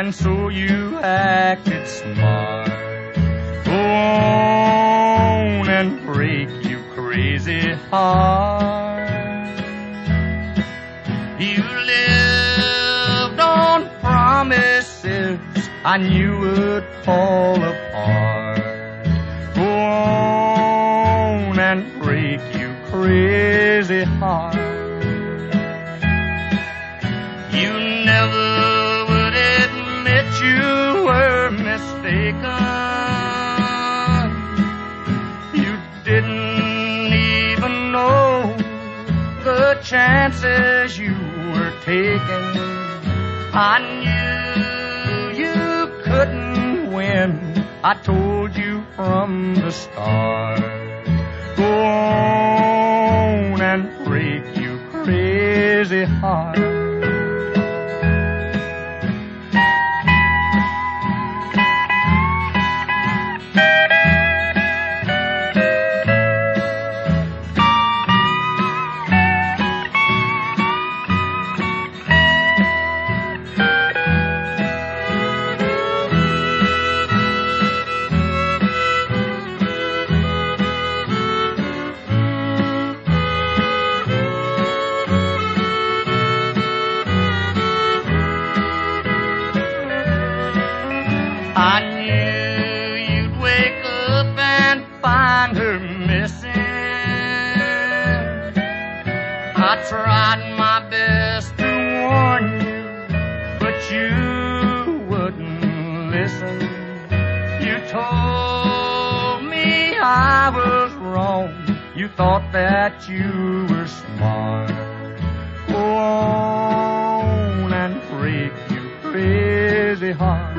and so you acted smart. Go on and break your crazy heart. You lived on promises I knew would fall apart. Go on and break your crazy heart. You never would admit you were mistaken. You didn't even know the chances you were taking. I knew you couldn't win. I told you from the start. Go on and break your crazy heart. I knew you'd wake up and find her missing. I tried my best to warn you, but you wouldn't listen. You told me I was wrong. You thought that you were smart. Go on and break your crazy heart.